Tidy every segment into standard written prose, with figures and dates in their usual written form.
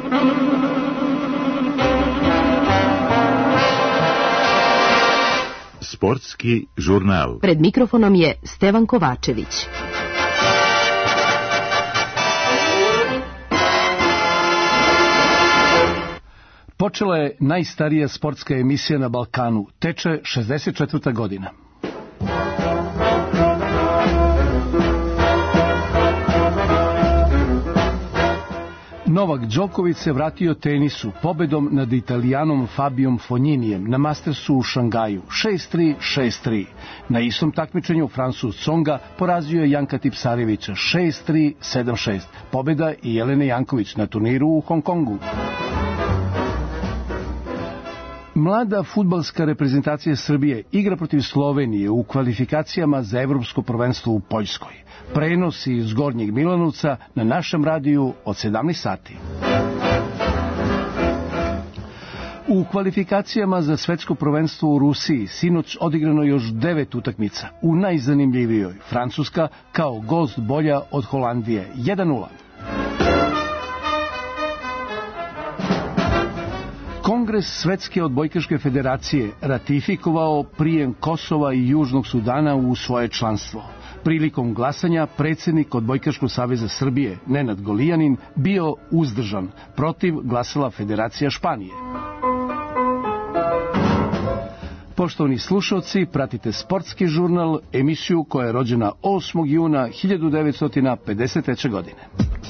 Sportski žurnal. Pred mikrofonom je Stevan Kovačević. Počela je najstarija sportska emisija na Balkanu. Teče 64. godina. Novak Đoković se vratio tenisu pobedom nad Italijanom Fabijom Fogninijem na Mastersu u Šangaju 6-3, 6-3. Na istom takmičenju Francuz Tsonga porazio je Janka Tipsarevića 6-3, 7-6. Pobeda i Jelene Janković na turniru u Hong Kongu. Mlada fudbalska reprezentacija Srbije igra protiv Slovenije u kvalifikacijama za evropsko prvenstvo u Poljskoj. Prenos iz Gornjeg Milanovca na našem radiju od 17 sati. U kvalifikacijama za svetsko prvenstvo u Rusiji sinoć odigrano još 9 utakmica. U najzanimljivijoj Francuska kao gost bolja od Holandije 1-0. Kongres Svetske odbojkaške federacije ratifikovao prijem Kosova i Južnog Sudana u svoje članstvo. Prilikom glasanja predsjednik Odbojkaškog saveza Srbije Nenad Golijanin bio uzdržan, protiv glasala Federacija Španije. Poštovani slušalci, pratite Sportski žurnal, emisiju koja je rođena 8. juna 1953. godine.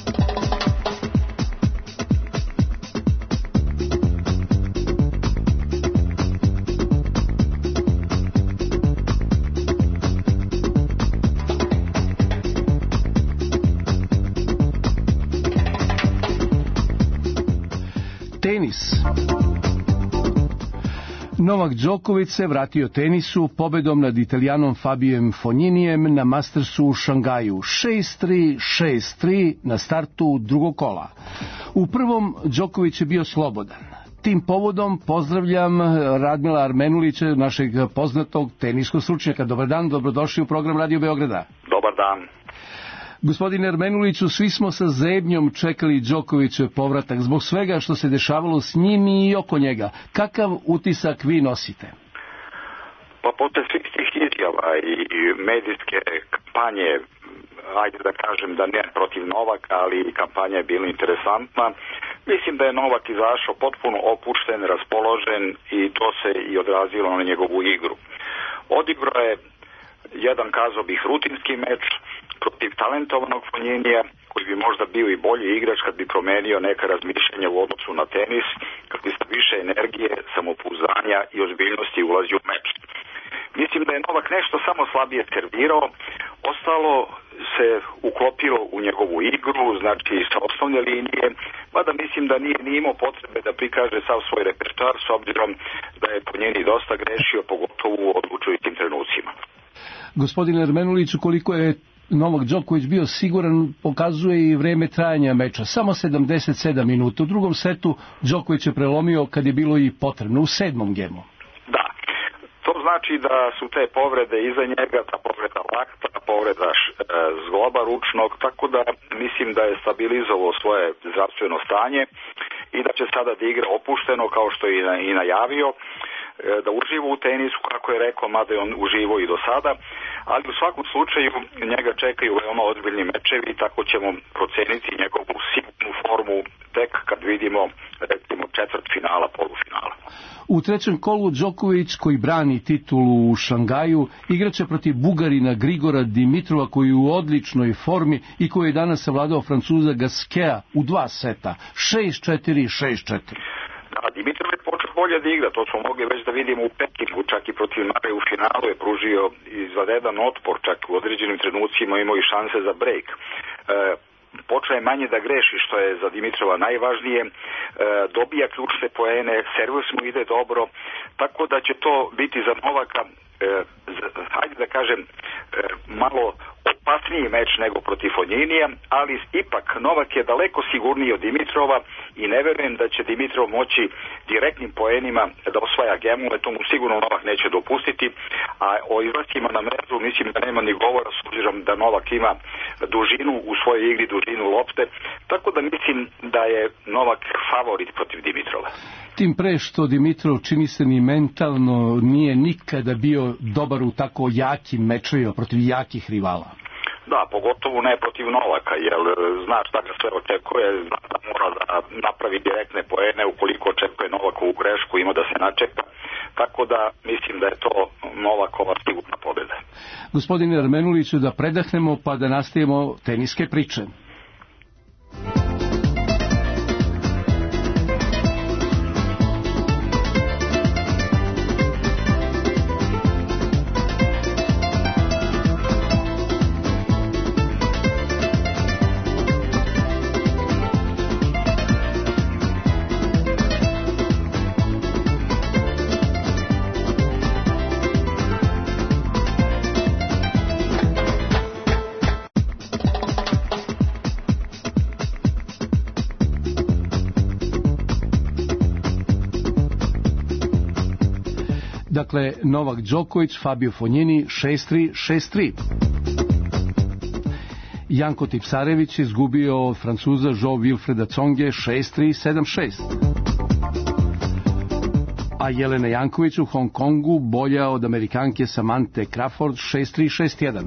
Tenis. Novak Đoković se vratio tenisu pobedom nad Italijanom Fabijem Fogninijem na Mastersu u Šangaju 6-3, 6-3 na startu drugog kola. U prvom Đoković je bio slobodan. Tim povodom pozdravljam Radmila Armenulića, našeg poznatog teniskog stručnjaka. Dobar dan, dobrodošli u program Radio Beograda. Dobar dan. Gospodine Armenuliću, svi smo sa zebnjom čekali Đokovićev povratak zbog svega što se dešavalo s njim i oko njega. Kakav utisak vi nosite? Pa posle svih tih izjava i medijske kampanje, ajde da kažem da ne protiv Novaka, ali kampanja je bila interesantna, mislim da je Novak izašao potpuno opušten, raspoložen i to se i odrazilo na njegovu igru. Odigrao je jedan, kazao bih, rutinski meč protiv talentovanog Fogniniija, koji bi možda bio i bolji igrač kad bi promenio neka razmišljanja u odnosu na tenis, kad bi sa više energije, samopouzdanja i ozbiljnosti ulazio u meč. Mislim da je Novak nešto samo slabije servirao, ostalo se uklopilo u njegovu igru, znači sa osnovne linije, mada mislim da nije ni imao potrebe da prikaže sav svoj repertoar, s obzirom da je Fognini dosta grešio, pogotovo u odlučujućim trenucima. Gospodine Armenuliću, koliko je Novak Đoković bio siguran, pokazuje i vreme trajanja meča. Samo 77 minuta. U drugom setu Đoković je prelomio kad je bilo i potrebno, u 7. gemu. Da, to znači da su te povrede iza njega, ta povreda lakta, povreda zgloba ručnog, tako da mislim da je stabilizovao svoje zdravstveno stanje i da će sada da igra opušteno, kao što je i najavio, da uživa u tenisu, kako je rekao, mada je on uživao i do sada, ali u svakom slučaju njega čekaju veoma ozbiljni mečevi, tako ćemo proceniti njegovu sigurnu formu tek kad vidimo, recimo, četvrtfinala, polufinala. U trećem kolu Đoković, koji brani titulu u Šangaju, igraće protiv Bugarina Grigora Dimitrova, koji je u odličnoj formi i koji je danas savladao Francuza Gasqueta u 2 seta, 6-4, 6-4. Da, Dimitrov je počeo bolje da igra, to smo mogli već da vidimo u Pekingu, čak i protiv Mare u finalu je pružio izvanredan otpor, čak u određenim trenucima imao i šanse za break. Počeo je manje da greši, što je za Dimitrova najvažnije, dobija ključne poene, servis mu ide dobro, tako da će to biti za Novaka, hajde da kažem, malo opasniji meč nego protiv Fogninija, ali ipak Novak je daleko sigurniji od Dimitrova i ne verujem da će Dimitrov moći direktnim poenima da osvaja gemu, to mu sigurno Novak neće dopustiti, a o izlascima na mrežu mislim da nema ni govora s obzirom da Novak ima dužinu u svojoj igri, dužinu lopte, tako da mislim da je Novak favorit protiv Dimitrova. Tim pre što Dimitrov čini se ni mentalno nije nikada bio dobar u tako jakim mečevima protiv jakih rivala. Da, pogotovo ne protiv Novaka, jer zna šta ga sve očekuje, zna da mora da napravi direktne poene, ukoliko očekuje Novakovu grešku, ima da se načeka, tako da mislim da je to Novakova sigurna pobjeda. Gospodine Ermenuliću, da predahnemo pa da nastavimo teniske priče. Dakle, Novak Đoković, Fabio Fognini 6-3, 6-3. Janko Tipsarević izgubio od Francuza Jean-Wilfreda Tsonge 6-3, 7-6. A Jelena Janković u Hong Kongu bolja od Amerikanke Samanthe Crawford 6-3, 6-1.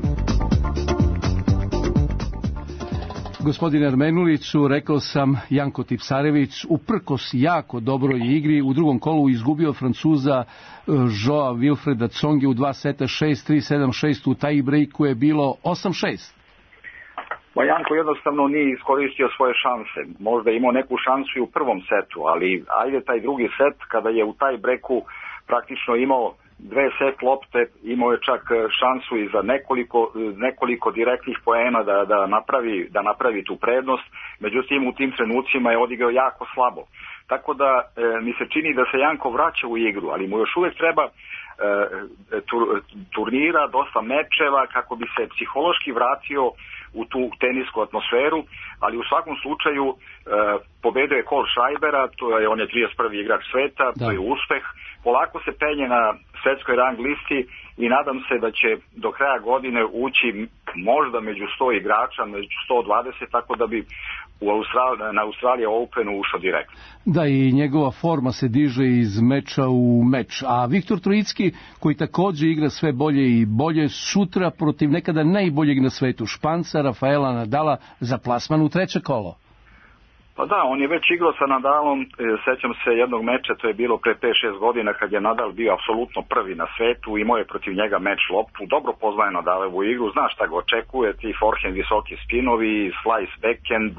Gospodine Ermenuliću, rekao sam, Janko Tipsarević uprkos jako dobroj igri u drugom kolu izgubio Francuza Joa Wilfreda Tsonge u 2 seta 6-3, 7-6, u taj breaku je bilo 8-6. Ma Janko jednostavno nije iskoristio svoje šanse. Možda je imao neku šansu i u prvom setu, ali ajde taj drugi set kada je u taj breku praktično imao 2 set lopte, imao je čak šansu i za nekoliko direktnih poena da napravi tu prednost, međutim u tim trenucima je odigrao jako slabo. Tako da mi se čini da se Janko vraća u igru, ali mu još uvijek treba turnira, dosta mečeva kako bi se psihološki vratio u tu tenisku atmosferu, ali u svakom slučaju pobedio je Cole Scheibera, on je 31. igrač sveta, to je uspeh. Polako se penje na svetskoj rang listi i nadam se da će do kraja godine ući možda među 100 igrača, među 120, tako da bi na Australija Openu ušao direktno. Da, i njegova forma se diže iz meča u meč. A Viktor Trojicki, koji također igra sve bolje i bolje, sutra protiv nekada najboljeg na svetu Španca, Rafaela Nadala, za plasman u treće kolo. Pa da, on je već igrao sa Nadalom, sećam se jednog meča, to je bilo pre 5-6 godina kad je Nadal bio apsolutno prvi na svetu, imao je protiv njega meč loptu, dobro poznaje Nadalovu igru, zna šta ga očekuje, ti forehand, visoki spinovi, slice backhand,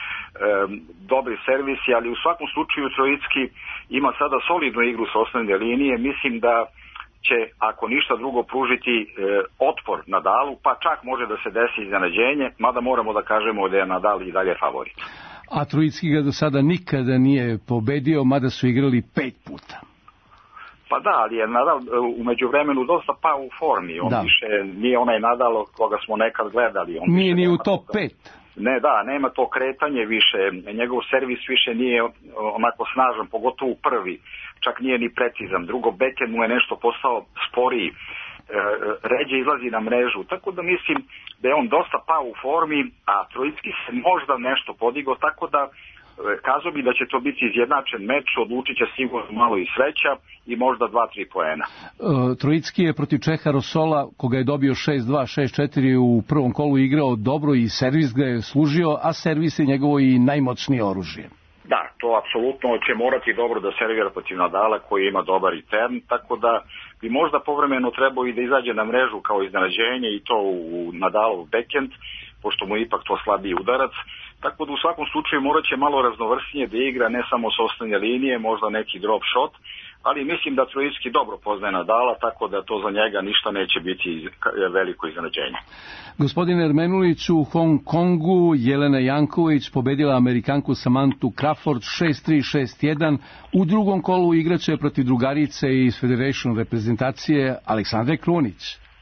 dobri servisi, ali u svakom slučaju Trojicki ima sada solidnu igru sa osnovne linije, mislim da će, ako ništa drugo, pružiti otpor Nadalu, pa čak može da se desi iznenađenje, mada moramo da kažemo da je Nadal i dalje favorit. A Trojicki ga do sada nikada nije pobedio, mada su igrali 5 puta. Pa da, ali je Nadal u međuvremenu dosta pao u formi. On više nije onaj Nadal koga smo nekad gledali. On nije ni u top 5. Ne, da, nema to kretanje više. Njegov servis više nije onako snažan, pogotovo u prvi. Čak nije ni precizan. Drugo, backhand mu je nešto postao sporiji. Ređe izlazi na mrežu, tako da mislim da je on dosta pao u formi, a Trojicki se možda nešto podigao, tako da kazao bi da će to biti izjednačen meč, odlučit će sigurno malo i sreća i možda 2-3 poena. Trojicki je protiv Čeha Rosola, koga je dobio 6-2, 6-4 u prvom kolu, igrao dobro i servis ga je služio, a servis je njegovo i najmoćnije oružje. Da, to apsolutno će morati dobro da servira protiv Nadala koji ima dobar return, tako da bi možda povremeno trebao i da izađe na mrežu kao iznenađenje i to u Nadalov backhand, pošto mu je ipak to slabiji udarac. Tako da u svakom slučaju morat će malo raznovrsnije da igra, ne samo s osnovne linije, možda neki drop shot, ali mislim da Trojicki dobro poznaje Nadala, tako da to za njega ništa neće biti veliko iznenađenje. Gospodine Ermenulić, u Hong Kongu Jelena Janković pobedila Amerikanku Samanthu Crawford 6-3, 6-1. U drugom kolu igraće protiv drugarice iz Federation reprezentacije Aleksandre Krunić.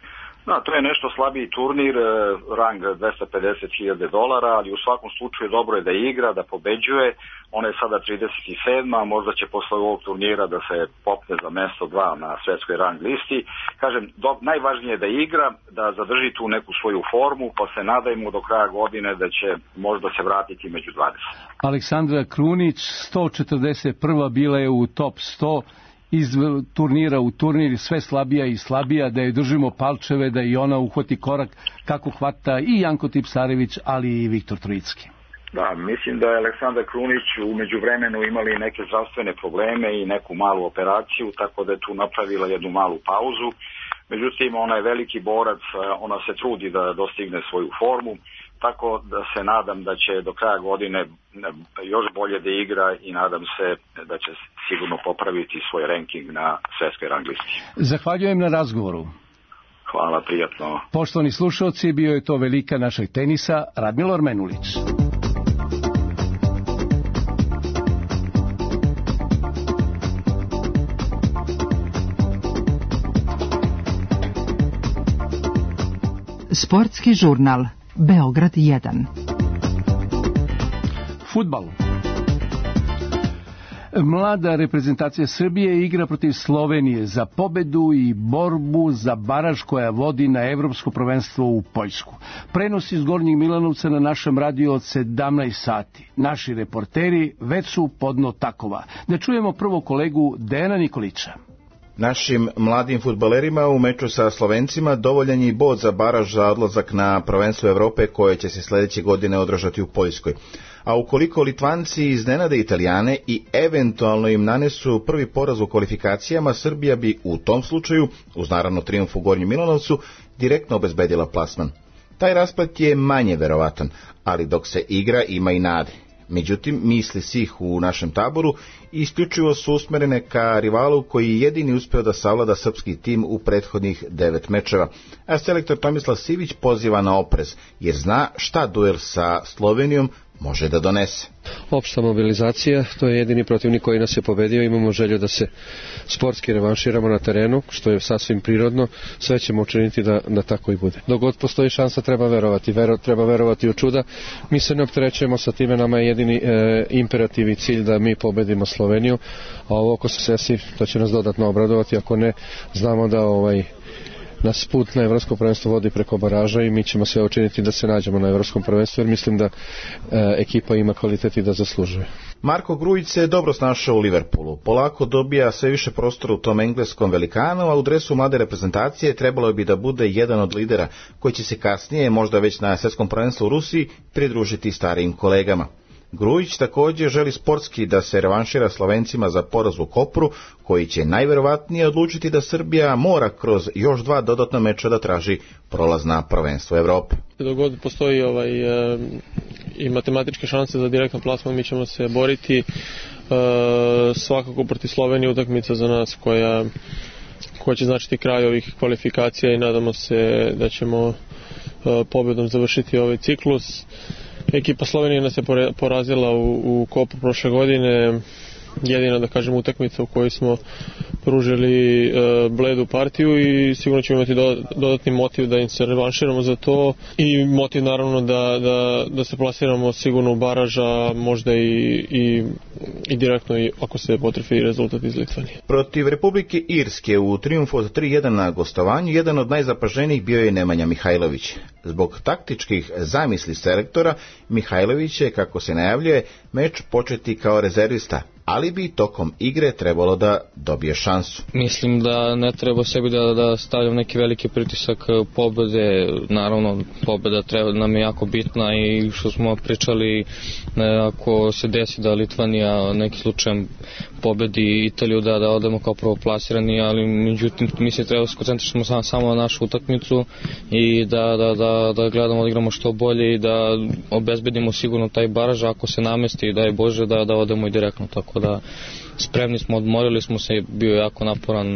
Da, to je nešto slabiji turnir, rang $250.000, ali u svakom slučaju dobro je da igra, da pobeđuje. Ona je sada 37. Možda će posle ovog turnira da se popne za mesto 2 na svetskoj rang listi. Kažem, najvažnije je da igra, da zadrži tu neku svoju formu, pa se nadajmo do kraja godine da će možda se vratiti među 20. Aleksandra Krunić, 141. bila je u top 100, iz turnira u turnir, sve slabija i slabija, da je držimo palčeve, da i ona uhvati korak kako hvata i Janko Tipsarević, ali i Viktor Trojicki. Da, mislim da je Aleksandar Krunić u međuvremenu imali neke zdravstvene probleme i neku malu operaciju, tako da je tu napravila jednu malu pauzu. Međutim, ona je veliki borac, ona se trudi da dostigne svoju formu, tako da se nadam da će do kraja godine još bolje da igra i nadam se da će sigurno popraviti svoj ranking na svetskoj rang listi. Zahvaljujem na razgovoru. Hvala, prijatno. Poštovani slušalci, bio je to velika našeg tenisa, Radmila Menulić. Sportski žurnal Beograd 1. Fudbal. Mlada reprezentacija Srbije igra protiv Slovenije za pobedu i borbu za baraž koja vodi na evropsko prvenstvo u Poljsku. Prenos iz Gornjeg Milanovca na našem radiju od 17 sati. Naši reporteri već su podno takova. Da čujemo prvo kolegu Dejana Nikolića. Našim mladim fudbalerima u meču sa Slovencima dovoljan je bod za baraž za odlazak na prvenstvo Evrope koje će se sledeće godine održati u Poljskoj. A ukoliko Litvanci iznenade Italijane i eventualno im nanesu prvi poraz u kvalifikacijama, Srbija bi u tom slučaju, uz naravno trijumf u Gornjem Milanovcu, direktno obezbedila plasman. Taj rasplet je manje verovatan, ali dok se igra ima i nade. Međutim, misli svih u našem taboru isključivo su usmerene ka rivalu koji je jedini uspeo da savlada srpski tim u prethodnih 9 mečeva. A selektor Tomislav Sivić poziva na oprez, jer zna šta duel sa Slovenijom može da donese. Opšta mobilizacija, to je jedini protivnik koji nas je pobedio, imamo želju da se sportski revanširamo na terenu, što je sasvim prirodno, sve ćemo učiniti da tako i bude. Dok god postoji šansa treba verovati, treba verovati u čuda, mi se ne opterećujemo sa time, nama je jedini imperativ i cilj da mi pobedimo Sloveniju, a ovo ako se sesi, to će nas dodatno obradovati, ako ne, znamo da nas put na evropsko prvenstvo vodi preko baraža i mi ćemo sve učiniti da se nađemo na evropskom prvenstvu, jer mislim da ekipa ima kvalitet i da zaslužuje. Marko Grujić se dobro snašao u Liverpoolu. Polako dobija sve više prostora u tom engleskom velikanu, a u dresu mlade reprezentacije trebalo bi da bude jedan od lidera koji će se kasnije, možda već na svetskom prvenstvu u Rusiji, pridružiti starijim kolegama. Grujić također želi sportski da se revanšira Slovencima za poraz u Kopru, koji će najverovatnije odlučiti da Srbija mora kroz još 2 dodatna meča da traži prolaz na prvenstvo Evrope. Dok god postoji i matematičke šanse za direktan plasman, mi ćemo se boriti. Svakako protiv Slovenije utakmica za nas koja će značiti kraj ovih kvalifikacija i nadamo se da ćemo pobedom završiti ovaj ciklus. Ekipa Slovenije nas je porazila u Kopu prošle godine, jedina da kažem utakmica u kojoj smo pružili bledu partiju i sigurno ćemo imati dodatni motiv da im se revanširamo za to i motiv naravno da se plasiramo sigurno u baraža, možda i direktno i ako se potrefi rezultat iz Litvanije. Protiv Republike Irske u trijumfu od 3-1 na gostovanju jedan od najzapaženijih bio je Nemanja Mihajlović. Zbog taktičkih zamisli selektora, Mihajlović je, kako se najavljuje, meč početi kao rezervista, ali bi tokom igre trebalo da dobije šansu. Mislim da ne treba sebi da stavljam neki veliki pritisak pobede. Naravno, pobeda nam je jako bitna i što smo pričali, ako se desi da Litvanija neki slučajem pobedi Italiju, da odemo kao prvoplasirani, ali međutim mi se treba skoncentriramo samo na našu utakmicu i da gledamo da igramo što bolje i da obezbedimo sigurno taj baraž, ako se namesti, daj Bože, da odemo i direktno, tako da spremni smo, odmorili smo se, bio je jako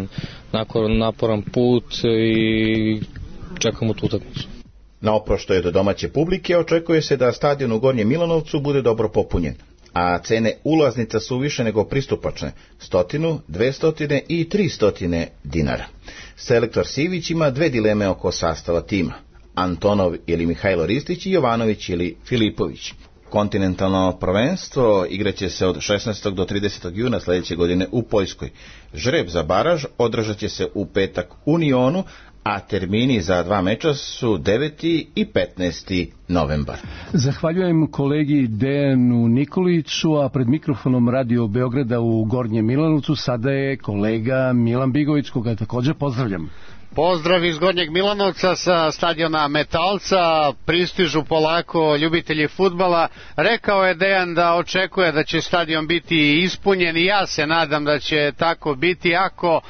naporan put i čekamo tu utakmicu. Na oproštaj do domaće publike očekuje se da stadion u Gornjem Milanovcu bude dobro popunjen. a cene ulaznica su više nego pristupačne, 100, 200 i 300 dinara. Selektor Sivić ima dve dileme oko sastava tima: Antonov ili Mihajlo Ristić i Jovanović ili Filipović. Kontinentalno prvenstvo igraće se od 16. do 30. juna sljedeće godine u Poljskoj. Žreb za baraž održat će se u petak u Nionu, a termini za dva meča su 9. i 15. novembar. Zahvaljujem kolegi Dejanu Nikoliću, a pred mikrofonom Radio Beograda u Gornjem Milanovcu sada je kolega Milan Bigović, koga također pozdravljam. Pozdrav iz Gornjeg Milanovca sa stadiona Metalca, pristižu polako ljubitelji fudbala. Rekao je Dejan da očekuje da će stadion biti ispunjen i ja se nadam da će tako biti ako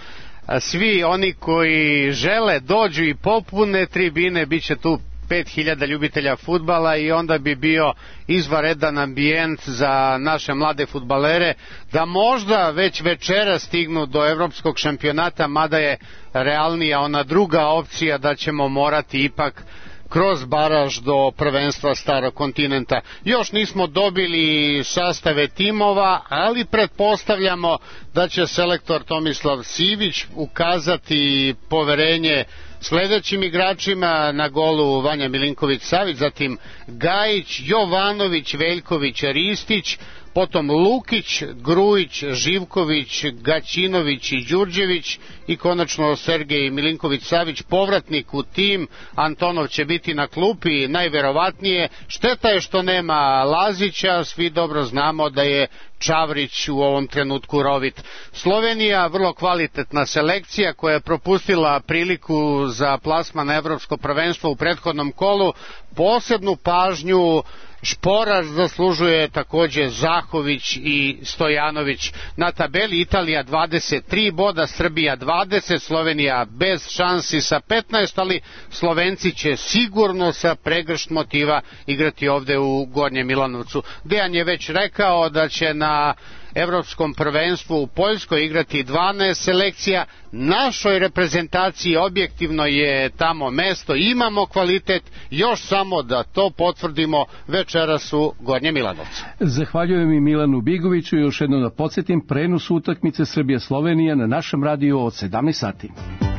svi oni koji žele dođu i popune tribine. Bit će tu 5000 ljubitelja fudbala i onda bi bio izvanredan ambijent za naše mlade fudbalere da možda već večera stignu do evropskog šampionata, mada je realnija ona druga opcija da ćemo morati ipak kroz baraž do prvenstva Starog kontinenta. Još nismo dobili sastave timova, ali pretpostavljamo da će selektor Tomislav Sivić ukazati poverenje sljedećim igračima: na golu Vanja Milinković-Savić, zatim Gajić, Jovanović, Veljković, Ristić, potom Lukić, Grujić, Živković, Gaćinović i Đurđević i konačno Sergej Milinković-Savić, povratnik u tim. Antonov će biti na klupi najverovatnije. Šteta je što nema Lazića, svi dobro znamo da je Čavrić u ovom trenutku rovit. Slovenija, vrlo kvalitetna selekcija koja je propustila priliku za plasman na evropsko prvenstvo u prethodnom kolu. Posebnu pažnju Šporar zaslužuje također Zahović i Stojanović. Na tabeli Italija 23 boda, Srbija 20, Slovenija bez šansi sa 15, ali Slovenci će sigurno sa pregršt motiva igrati ovdje u Gornjem Milanovcu. Dejan je već rekao da će na evropskom prvenstvu u Poljskoj igrati 12 selekcija. Našoj reprezentaciji objektivno je tamo mesto, imamo kvalitet, još samo da to potvrdimo večeras u Gornjem Milanovcu. Zahvaljujem i Milanu Bigoviću i još jednom da podsjetim prenos utakmice Srbija-Slovenija na našem radiju od 17 sati.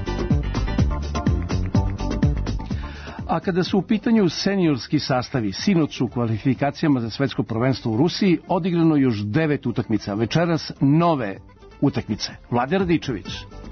A kada su u pitanju seniorski sastavi, sinoć u kvalifikacijama za svetsko prvenstvo u Rusiji odigrano još 9 utakmica, večeras nove utakmice. Vlade Radičević.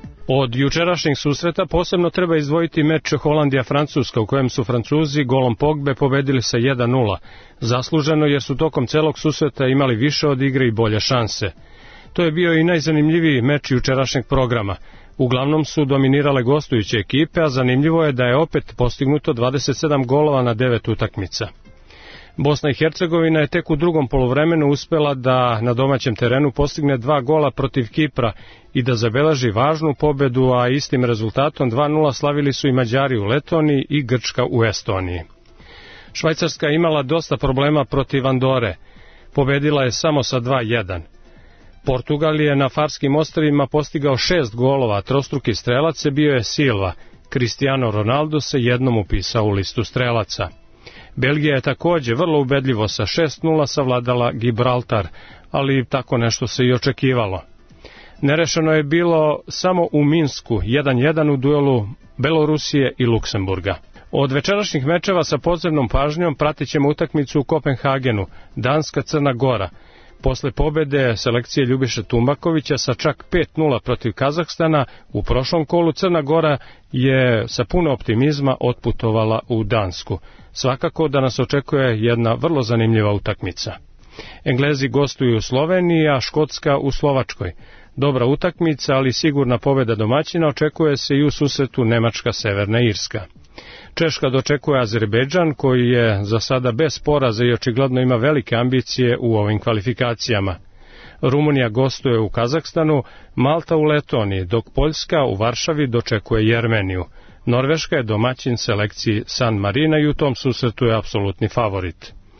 Od jučerašnjeg susreta posebno treba izdvojiti meč Holandija-Francuska u kojem su Francuzi golom Pogbe pobedili sa 1:0. Zasluženo jer su tokom celog susreta imali više od igre i bolje šanse. To je bio i najzanimljiviji meč jučerašnjeg programa. Uglavnom su dominirale gostujuće ekipe, a zanimljivo je da je opet postignuto 27 golova na 9 utakmica. Bosna i Hercegovina je tek u drugom poluvremenu uspela da na domaćem terenu postigne 2 gola protiv Kipra i da zabeleži važnu pobedu, a istim rezultatom 2:0 slavili su i Mađari u Letoniji i Grčka u Estoniji. Švajcarska je imala dosta problema protiv Andore. Pobedila je samo sa 2:1. Portugal je na Farskim ostrvima postigao 6 golova, trostruki strelac je bio je Silva. Cristiano Ronaldo se jednom upisao u listu strelaca. Belgija je također vrlo ubedljivo sa 6:0 savladala Gibraltar, ali tako nešto se i očekivalo. Nerešeno je bilo samo u Minsku, 1:1 u duelu Belorusije i Luksemburga. Od večerašnjih mečeva sa posebnom pažnjom pratit ćemo utakmicu u Kopenhagenu, Danska-Crna Gora. Posle pobede selekcije Ljubiše Tumbakovića sa čak 5:0 protiv Kazahstana, u prošlom kolu Crna Gora je sa puno optimizma otputovala u Dansku. Svakako da nas očekuje jedna vrlo zanimljiva utakmica. Englezi gostuju u Sloveniji, a Škotska u Slovačkoj. Dobra utakmica, ali sigurna pobeda domaćina očekuje se i u susretu Nemačka-Severna Irska. Češka dočekuje Azerbejdžan, koji je za sada bez poraza i očigledno ima velike ambicije u ovim kvalifikacijama. Rumunija gostuje u Kazahstanu, Malta u Letoniji, dok Poljska u Varšavi dočekuje Jermeniju. Norveška je domaćin selekciji San Marina i u tom susretu je apsolutni favorit.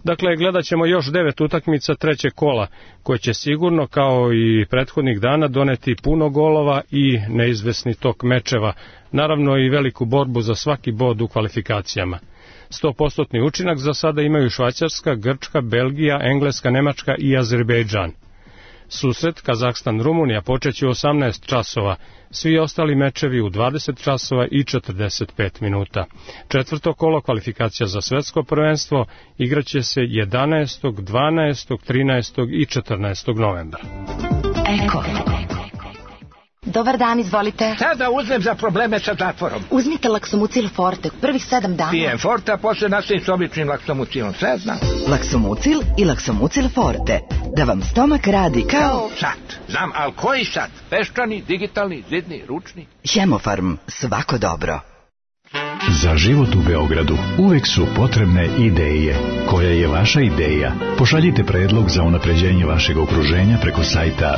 Dakle, gledat ćemo još 9 utakmica trećeg kola, koje će sigurno, kao i prethodnih dana, doneti puno golova i neizvesni tok mečeva, naravno i veliku borbu za svaki bod u kvalifikacijama. 100% učinak za sada imaju Švajcarska, Grčka, Belgija, Engleska, Nemačka i Azerbejdžan. Susret Kazahstan-Rumunija počeće u 18 časova, svi ostali mečevi u 20 časova i 45 minuta. Četvrto kolo kvalifikacija za svetsko prvenstvo igraće se 11., 12., 13. i 14. novembra. Eko. Dobar dan, izvolite. Šta da uzmem za probleme sa zatvorom? Uzmite Laksomucil Forte, prvih 7 dana. Pijem Forte, a posle nastavim s običnim Laksomucilom, sve znam. Laksomucil i Laksomucil Forte, da vam stomak radi kao... Sat, znam, ali koji sat? Peščani, digitalni, zidni, ručni? Hemofarm, svako dobro. Za život u Beogradu uvek su potrebne ideje. Koja je vaša ideja? Pošaljite predlog za unapređenje vašeg okruženja preko sajta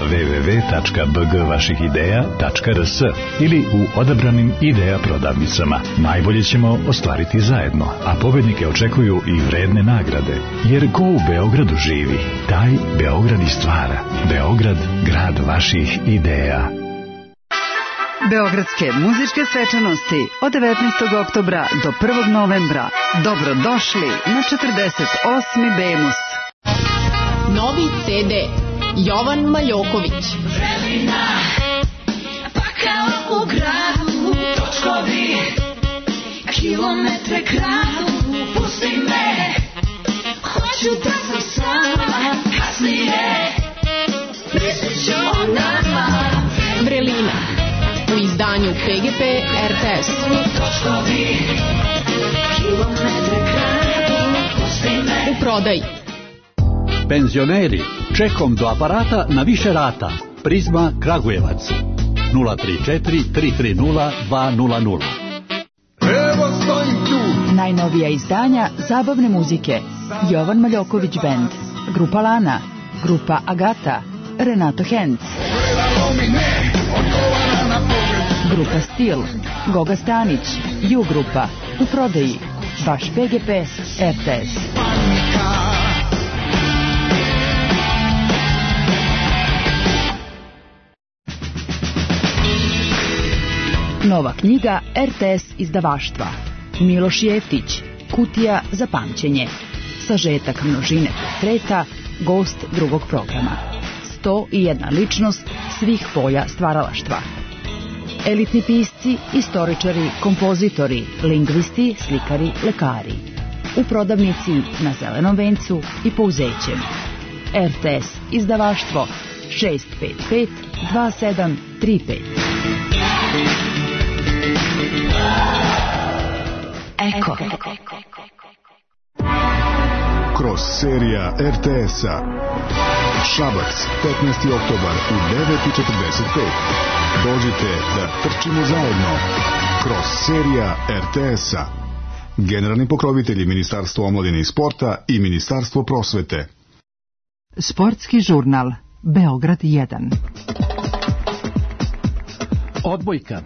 www.bgvašihideja.rs ili u odabranim ideja prodavnicama. Najbolje ćemo ostvariti zajedno, a pobednike očekuju i vredne nagrade. Jer ko u Beogradu živi, taj Beograd i stvara. Beograd, grad vaših ideja. Beogradske muzičke svečanosti od 19. oktobra do 1. novembra. Dobrodošli na 48. Bemus. Novi CD Jovan Maljoković. Vremena, pa kao u gradu, točkovi, kilometre kradu, pusti me, hoću da sam sama, kasnije, mislit ću o nama. Vrelina u izdanju PGP RTS. U prodaji. Penzioneri, čekom do aparata na više rata. Prizma Kragujevac 034 330 200. Evo stojim tu. Najnovija izdanja zabavne muzike. Jovan Maljoković Band, Grupa Lana, Grupa Agata, Renato Henc, Grupa Stil, Goga Stanić, Ju Grupa, u prodaji, vaš PGP RTS. Nova knjiga RTS izdavaštva. Miloš Jeftić, Kutija za pamćenje. Sažetak množine portreta, gost drugog programa. 101 ličnost svih polja stvaralaštva. Elitni pisci, istoričari, kompozitori, lingvisti, slikari, lekari. U prodavnici na Zelenom vencu i Pouzećem. RTS izdavaštvo 655 2735. Eko. Kroz serija RTS-a. Šabac, 15. oktobar u 9:45. Dođite da trčimo zajedno. Kroz serija RTS-a. Generalni pokrovitelji Ministarstvo omladine i sporta i Ministarstvo prosvete. Sportski žurnal Beograd 1. Odbojka.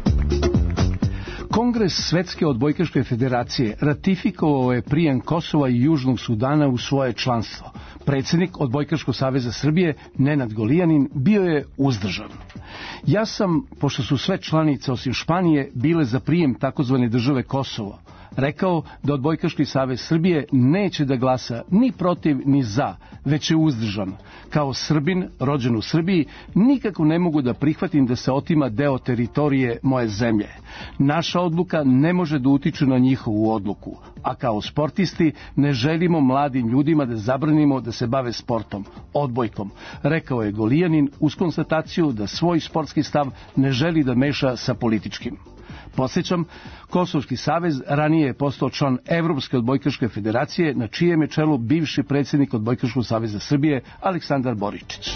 Kongres Svetske odbojkaške federacije ratifikovao je prijem Kosova i Južnog Sudana u svoje članstvo. Predsjednik Odbojkaškog saveza Srbije, Nenad Golijanin, bio je uzdržan. Ja sam, pošto su sve članice osim Španije bile za prijem takozvane države Kosovo, rekao da Odbojkaški savez Srbije neće da glasa ni protiv ni za, već je uzdržan. Kao Srbin, rođen u Srbiji, nikako ne mogu da prihvatim da se otima deo teritorije moje zemlje. Naša odluka ne može da utiče na njihovu odluku, a kao sportisti ne želimo mladim ljudima da zabranimo da se bave sportom, odbojkom, rekao je Golijanin uz konstataciju da svoj sportski stav ne želi da meša sa političkim. Podsjećam, Kosovski savez ranije je postao član Evropske odbojkaške federacije, na čijem je čelu bivši predsjednik Odbojkaškog saveza Srbije Aleksandar Boričić.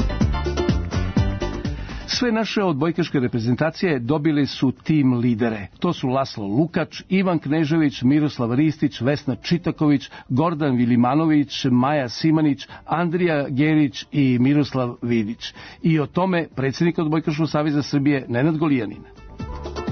Sve naše odbojkaške reprezentacije dobili su tim lidere. To su Laslo Lukač, Ivan Knežević, Miroslav Ristić, Vesna Čitaković, Gordan Vilimanović, Maja Simanić, Andrija Gerić i Miroslav Vidić. I o tome predsjednik Odbojkaškog saveza Srbije Nenad Golijanin.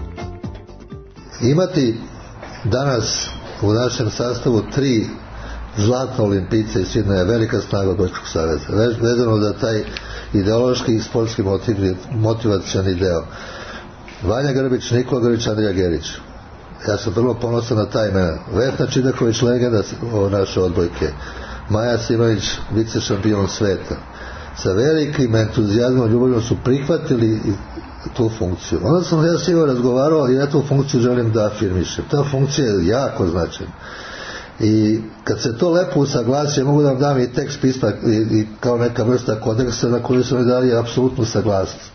Imati danas u našem sastavu 3 Zlatna Olimpijica i Sidna je velika snaga Odbojkaškog saveza, vezano za taj ideološki i sportski motivacioni deo. Vanja Grbić, Nikola Grbić, Andrija Gerić. Ja sam vrlo ponosan na taj imena. Vesna Čidaković, legenda naše odbojke. Maja Simović, vice šampion sveta. Sa velikim entuzijazmom, ljubavljom su prihvatili tu funkciju. Onda sam ja s njima razgovarao i ja tu funkciju želim da afirmišem. Ta funkcija je jako značajna. I kad se to lepo usaglasi, ja mogu da vam dam i tekst pisma i kao neka vrsta kodeksa na koju su mi dali apsolutnu saglasnost.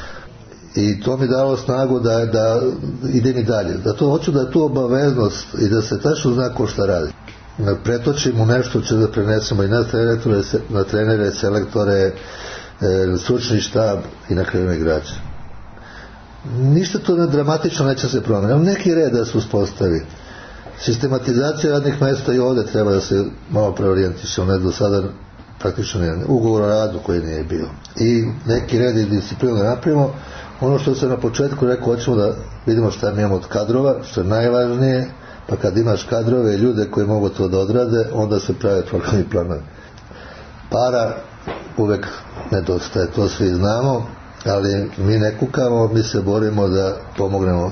I to mi dalo snagu da idem i dalje. Da to hoću da je tu obaveznost i da se tačno zna ko šta radi. Pretočimo nešto će da prenesemo i na trenere, selektore, stručni štab i na kraju igrače. Ništa to dramatično neće se promeniti. Neki red da se uspostavi. Sistematizacija radnih mesta i ovde treba da se malo preorijentiše, ne do sada praktično nije. Ugovor o radu koji nije bio. I neki red i disciplinu da napravimo. Ono što sam na početku rekao, hoćemo da vidimo šta mi imamo od kadrova, što je najvažnije, pa kad imaš kadrove i ljude koji mogu to da odrade, onda se prave programi i planovi. Para uvek nedostaje, to svi znamo, ali mi ne kukamo, mi se borimo da pomognemo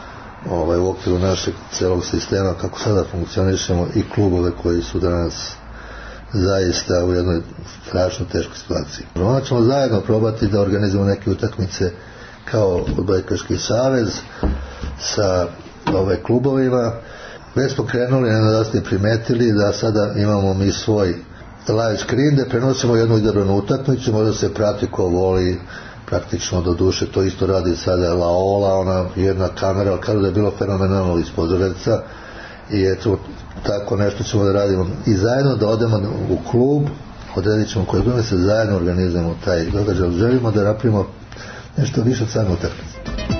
u okviru našeg celog sistema kako sada funkcionišemo i klubove koji su danas zaista u jednoj strašno teškoj situaciji. Onda ćemo zajedno probati da organizujemo neke utakmice kao Odbojkaški savez sa klubovima. Već smo krenuli, da ste primetili da sada imamo mi svoj live screen gde prenosimo jednu izabranu utakmicu, može se prati ko voli, praktično do duše, to isto radi sada Laola, ona jedna kamera, ali kada je bilo fenomenalno iz Požarevca i eto, tako nešto ćemo da radimo i zajedno da odemo u klub, odredit ćemo koje godine se zajedno organizujemo taj događaj, želimo da napravimo nešto više od same utakmice.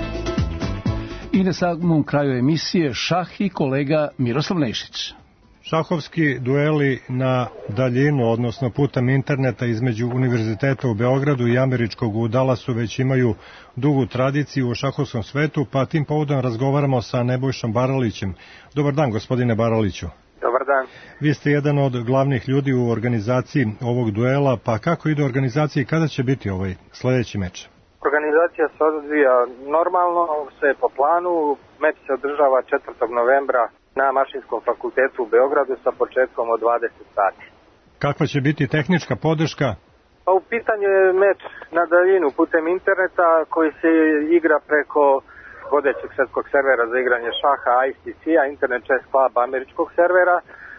I na samom kraju emisije šah i kolega Miroslav Nešić. Šahovski dueli na daljinu, odnosno putem interneta između Univerziteta u Beogradu i američkog u Dallasu već imaju dugu tradiciju u šahovskom svetu, pa tim povodom razgovaramo sa Nebojšom Baralićem. Dobar dan, gospodine Baraliću. Dobar dan. Vi ste jedan od glavnih ljudi u organizaciji ovog duela, pa kako ide organizacija i kada će biti ovaj sledeći meč? Organizacija se odvija normalno, sve po planu. Meč se održava 4. novembra na Mašinskom fakultetu u Beogradu sa početkom od 20 sati. Kakva će biti tehnička podrška? Pa u pitanju je meč na daljinu putem interneta koji se igra preko vodećeg svetskog servera za igranje šaha ICC-a, Internet Chess Club američkog servera.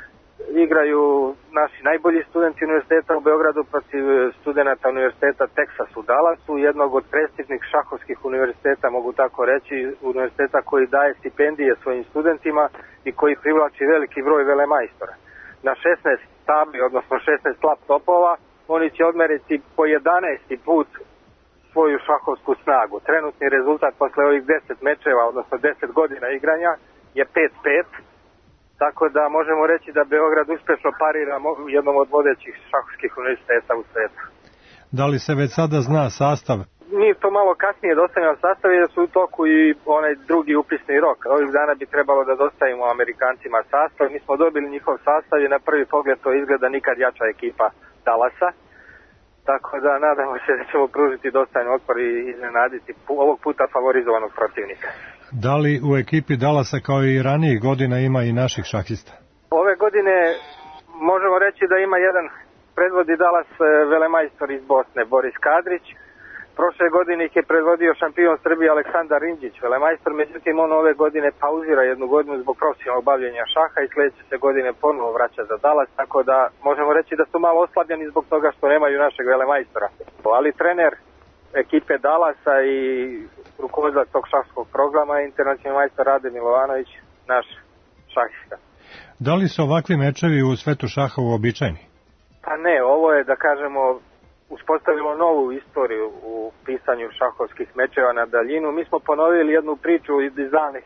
Igraju naši najbolji studenti univerziteta u Beogradu protiv studenta univerziteta Texas u Dallasu, jednog od prestižnih šahovskih univerziteta, mogu tako reći, univerziteta koji daje stipendije svojim studentima i koji privlači veliki broj velemajstora. Na 16 tabli, odnosno 16 laptopova, oni će odmeriti po 11. put svoju šahovsku snagu. Trenutni rezultat posle ovih 10 mečeva, odnosno 10 godina igranja, je 5-5. Tako da možemo reći da Beograd uspešno parira jednom od vodećih šahovskih univerziteta u svetu. Da li se već sada zna sastav? Mi to malo kasnije dostavljamo sastav jer su u toku i onaj drugi upisni rok. Ovih dana bi trebalo da dostavimo Amerikancima sastav. Mi smo dobili njihov sastav i na prvi pogled to izgleda nikad jača ekipa Dallasa. Tako da nadamo se da ćemo pružiti dostajan otpor i iznenaditi ovog puta favorizovanog protivnika. Da li u ekipi Dallasa kao i ranijih godina ima i naših šahista? Ove godine možemo reći da ima jedan predvodi Dallas velemajstor iz Bosne, Boris Kadrić. Prošle godine ih je predvodio šampion Srbije Aleksandar Rinđić, velemajstor, međutim on ove godine pauzira jednu godinu zbog profesionalnog bavljenja šaha i sledeće se godine ponovo vraća za Dallas, tako da možemo reći da su malo oslabljeni zbog toga što nemaju našeg velemajstora. Ali trener ekipe Dallasa i rukovodilac tog šahskog programa je internacionalni majstor Rade Milovanović, naš šahista. Da li su ovakvi mečevi u svetu šaha uobičajeni? Pa ne, ovo je da kažemo uspostavilo novu istoriju u pisanju šahovskih mečeva na daljinu. Mi smo ponovili jednu priču iz davne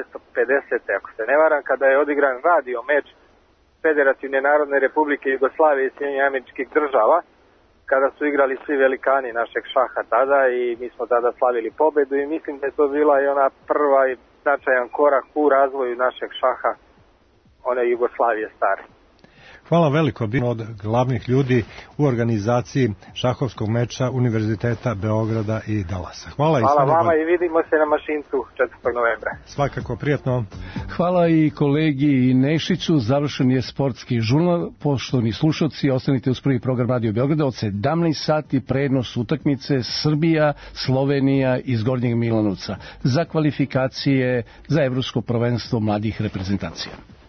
1950. ako se ne varam, kada je odigran radio meč Federativne narodne republike Jugoslavije i Sjedinjenih Američkih Država, kada su igrali svi velikani našeg šaha tada i mi smo tada slavili pobedu i mislim da je to bila i ona prva i značajan korak u razvoju našeg šaha, one Jugoslavije stare. Hvala veliko, bio od glavnih ljudi u organizaciji šahovskog meča Univerziteta Beograda i Dallasa. Hvala vama i vidimo se na Mašincu 4. novembra. Svakako, prijatno. Hvala i kolegi Nešiću, završen je sportski žurnal. Poštovani slušalci, ostanite uz prvi program Radio Beograda od 17 sati, prenos utakmice Srbija, Slovenija iz Gornjeg Milanovca za kvalifikacije za evropsko prvenstvo mladih reprezentacija.